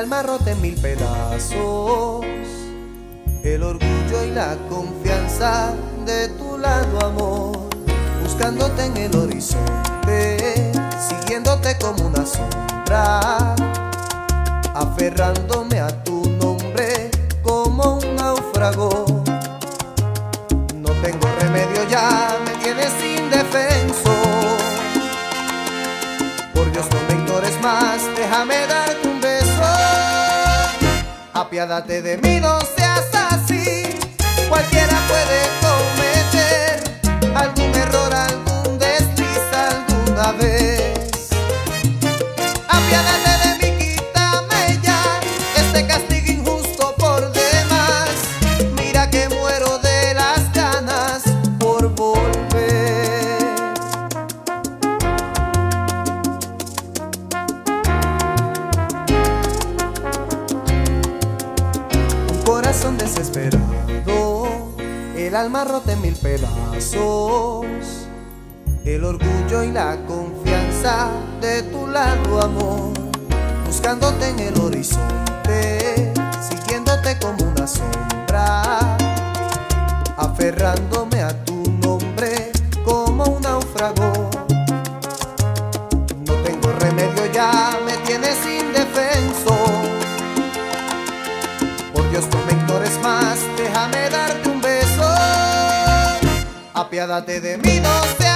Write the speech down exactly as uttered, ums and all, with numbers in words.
alma rota en mil pedazos, el orgullo y la confianza de tu lado, amor, buscándote en el horizonte, siguiéndote como una sombra, aferrándome a tu nombre como un náufrago. No tengo remedio, ya me tienes indefenso. Por Dios, no me ignores más, déjame darte un beso. Apiádate de mí, no seas así. Cualquiera puede cometer algún error, algún desliz alguna vez. Apiádate de mí, quítame ya este castigo injusto por demás. Mira que muero de las ganas por volver. Un corazón desesperado, el alma rota en mil pedazos, el orgullo y la confianza de tu lado, amor, buscándote en el horizonte, siguiéndote como una sombra, aferrándome a tu nombre como un náufrago. No tengo remedio, ya me tienes indefenso. Por Dios, no me ignores más, déjame darte un beso. Apiádate de mí, no seas